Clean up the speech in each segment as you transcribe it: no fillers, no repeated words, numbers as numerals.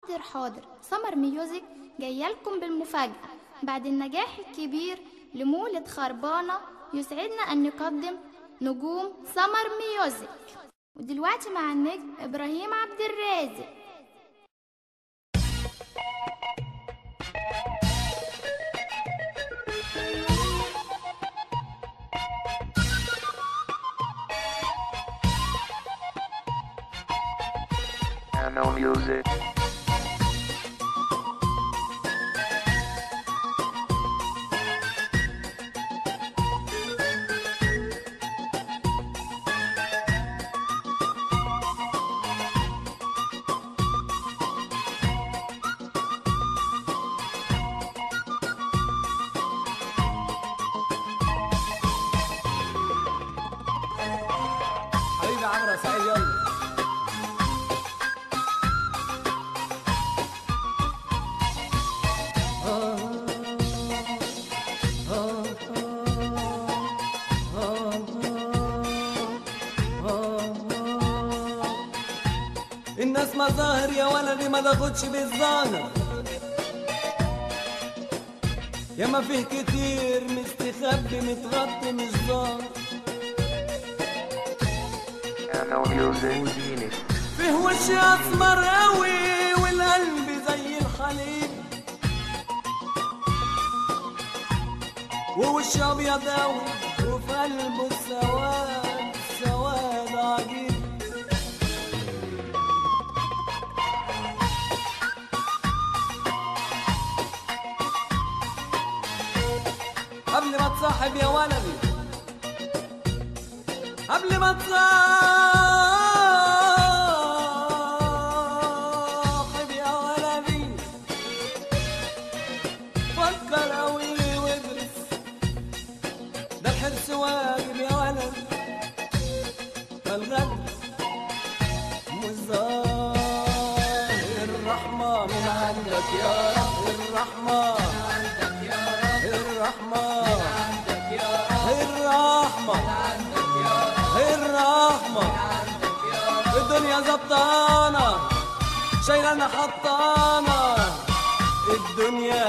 حاضر حاضر، سمر ميوزك جايلكم بالمفاجأة. بعد النجاح الكبير لمولد خربانة يسعدنا أن نقدم نجوم سمر ميوزك. ودلوقتي مع النجم إبراهيم عبد الرازق. Piano music. حبيبي عمرو يا سعيد يلا. الناس مظاهر يا ولدي ما تاخدش بالظاهر، يا ما فيه كتير مستخبي متغطي مش ظاهر. Piano music. فيه وش اسمر قوي والقلب زي الحليب، ووش ابيض قوي وفي قلبه السواد سواد عجيب. قبل ما تصاحب يا ولدي، قبل ما تصاحب يا ولدي فكر قوي وادرس، ده الحرص واجب يا ولدي، فالغد مش ظاهر. الرحمة من عندك يا رب، الرحمة الرحمة الرحمة الرحمة. الدنيا زبطانة شايلانا حطانة، الدنيا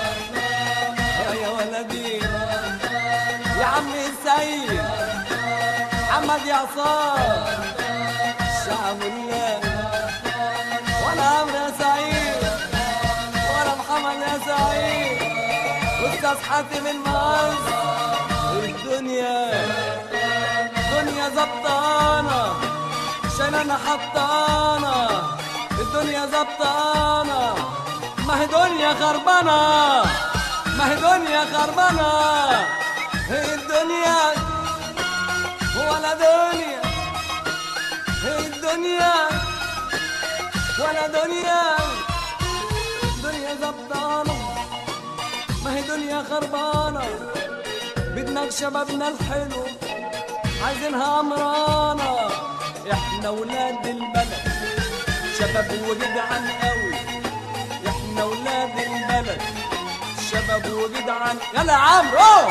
يا ولدي يا عمي السيد محمد يا عصام شعب الله، ولا عمرو يا سعيد ولا محمد يا سعيد أستاذ حاتم المعز. الدنيا دنيا زبطانة شايلانا حطانة، الدنيا زبطانة ما هي دنيا خربانة، ما هي دنيا خربانة. هي الدنيا ولا دنيا، هي الدنيا ولا دنيا، دنيا زبطانة ما هي دنيا خربانة. بدنا شبابنا الحلو عايزينها عمرانة، احنا ولاد البلد شباب وجدعان قوي، احنا ولاد البلد شباب وجدعان. يلا يا عمرو.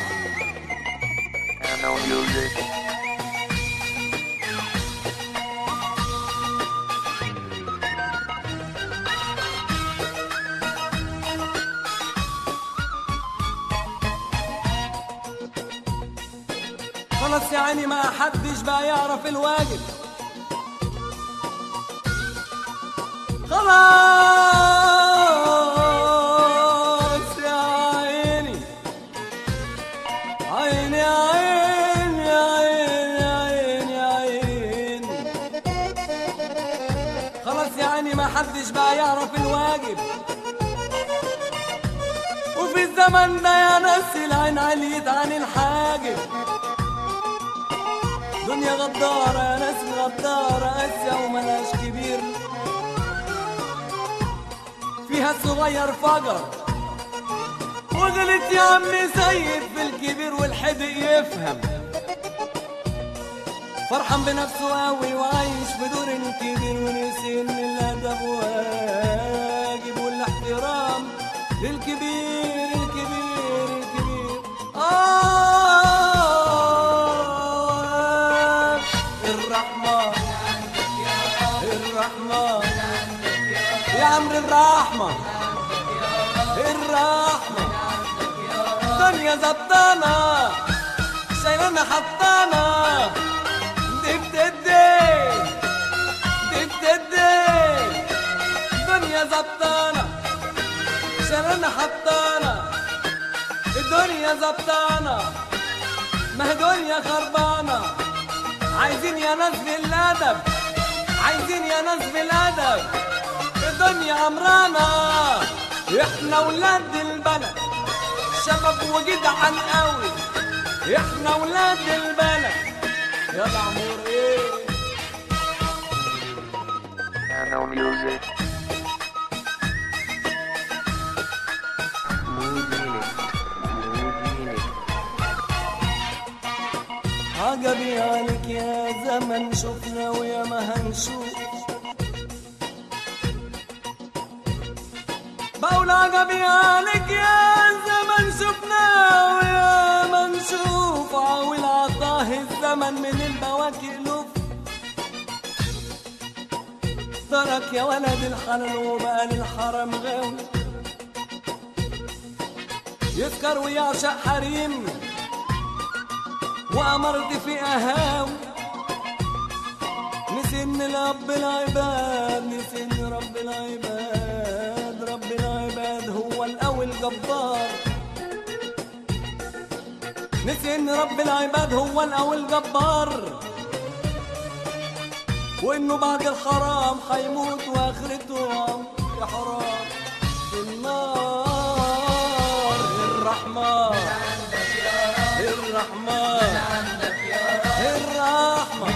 Piano music. خلاص يا عيني ما حدش بقى يعرف الواجب، خلاص يا عيني عيني عيني عيني عيني عيني. خلاص يا عيني ما حدش بقى يعرف الواجب، وفي الزمن ده يا ناس العين عليت عن الحاجب. دنيا غدارة يا ناس غدارة قاسية وملاش كبير، فيها الصغير فجر وغلط يا عم سيد في الكبير والحدق يفهم. فرحان بنفسه قوي وعايش بدور الكبير ونسي ان الادب واجب والاحترام للكبير الكبير الكبير. الرحمة الرحمة يا عمرو الرحمة الرحمة دنيا زبطانة شايلانا حطانا دي بتدي دنيا زبطانة شايلانا حطانا الدنيا زبطانة ما هي دنيا خربانة عايزين يا ناس بالأدب عايزين يا ناس بالأدب الدنيا عمرانة احنا ولاد البلد شباب وجدعان قوي احنا ولاد البلد يا العمور ايه Piano music. عجبي عليك يا زمن شفنا ويا ما هنشوف بقول عجبي عليك يا زمن شفنا ويا ما نشوف عاول عطاه الزمن من البواكي ألوف ترك يا ولد الحلال وبقى للحرم غاوي يسكر ويعشق حريم وأمرت في أهاوي نسين رب العباد نسين رب العباد رب العباد هو القوي الجبار نسين رب العباد هو القوي الجبار وإنه بعد الحرام حيموت وآخرته يا حرام في النار الرحمن الرحمن الرحمة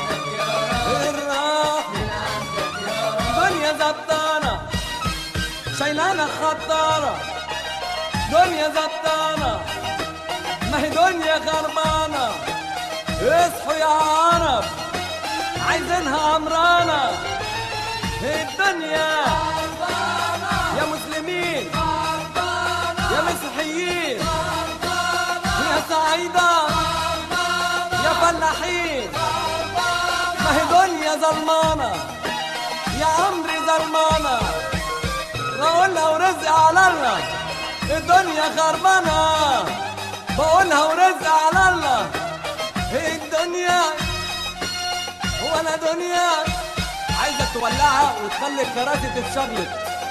الرحمة دنيا زبطانة شايلانا خطارة دنيا زبطانة ما هي دنيا خربانة اصحوا يا عرب عايزينها عمرانة الدنيا يا مسلمين يا مسيحيين يا صعيدة يا فلاحين ما هي دنيا ظلمانة يا عمري ظلمانة بقولها ورزق على الله الدنيا خربانة بقولها ورزق على الله الدنيا وانا دنيا عايزك تولعها وتخلي الكراسي تتشغلت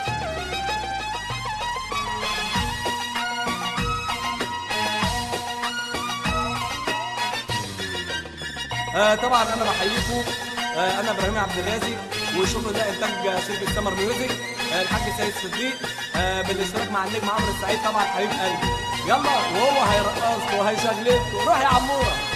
طبعا انا بحييكم انا ابراهيم عبد الرازي وشوفوا ده انتاج شركه سمر ميوزك الحاج سيد صديق بالاشتراك مع النجم عمرو السعيد طبعا حبيب قلبي يلا وهو هيرقصكم وهيشغلكم روح يا عموره